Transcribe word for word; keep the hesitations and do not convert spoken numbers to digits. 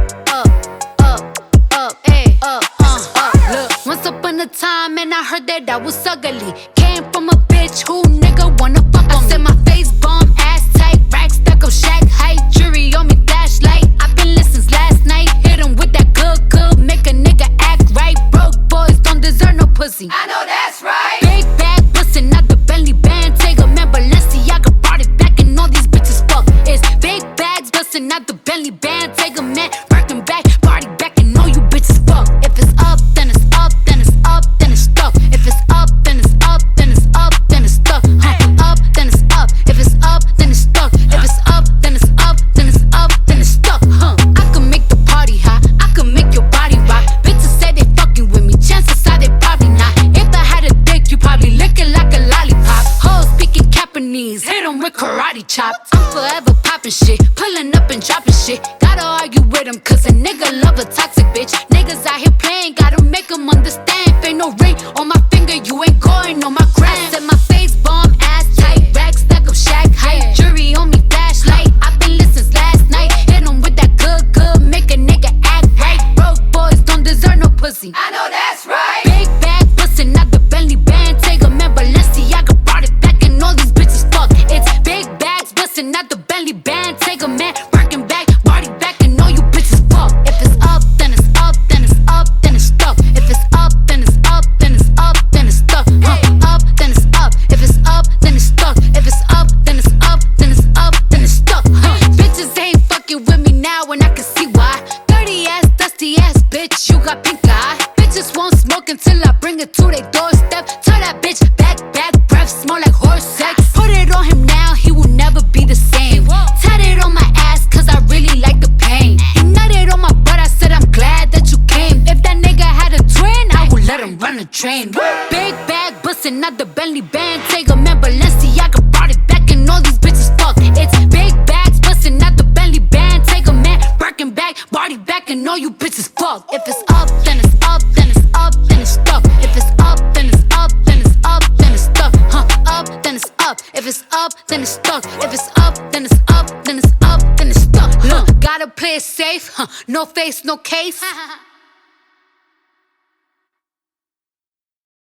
up, up, up, ayy, up, uh, up. Look, once upon a time, and I heard that I was ugly. Came from a bitch who nigga wanna fuck on me. I said my face bomb, ass tight, rack stuck up, shack height, jury on me, flashlight. I've been listening since last night. Hit him with that good, good, make a nigga act right. Broke boys don't deserve no pussy. I know that's right. Big bag bustin' out the Bentley band. Take a man, Balenciaga brought it back, and all these bitches fuck. It's big bags bustin' out the Bentley band. Take a man, working back, party back, and all you bitches fuck. If it's up, then it's up, then it's up, then it's stuck. If it's up, then it's up, then it's up, then it's stuck. Huh? Up, then it's up. If it's up, then it's stuck. If it's up, then it's up, then it's up, then it's stuck. Huh? I can make the party hot. I can make your body rock. Bitches say they fucking with me. Chances are they probably not. If I had a dick, you probably lick it like a lollipop. Hoes speaking Japanese, hit 'em with karate chop. I'm forever popping shit, pulling up and dropping shit. Gotta argue with 'em, cause a nigga love a toxic bitch. Niggas out here playing, gotta make 'em understand. If ain't no ring on my finger, you ain't going on my gram. Said my face bomb, ass tight, rack stack up, shack height, jury on me, flashlight. I've been listening since last night. Hit 'em with that good, good, make a nigga act right. Broke boys don't deserve no pussy. I know that's right. Big bag bustin' out the Bentley band. Take a man, Balenciaga brought it back, and all these bitches fuck. It's big bags bustin' out the Bentley band. Take a man, working back, body back, and all you bitches fuck. If it's up, then it's up, then it's up, then it's stuck. If it's up, then it's up, then it's up, then it's stuck. Huh? Up, then it's up. If it's up, then it's stuck. If it's up, then it's up, then it's up, then it's stuck. Huh? Bitches ain't fucking with me now, and I can see why. Dirty ass, dusty ass bitch, you got pink eye. Bitches won't smoke until I bring it to their doorstep. Tell that bitch back, back, breath smell like horse sex. Put it on him now, he will never be the same. Tat it on my ass, cause I really like the pain. He nutted on my butt, I said I'm glad that you came. If that nigga had a twin, I would let him run a train. Big bag bustin' out the Bentley band. Take a man, Balenciaga brought it back, and all these bitches fuck. It's big bags bustin' out the Bentley band. Take a man, working back, body back, and all you bitches fuck. If it's up, then it's up, then it's up, then it's stuck. If it's up, then it's up, then it's up, then it's stuck. Huh? Up, then it's up. If it's up, then it's stuck. If it's up, then it's up, then it's up, then it's stuck. Huh? Gotta play it safe, huh? No face, no case.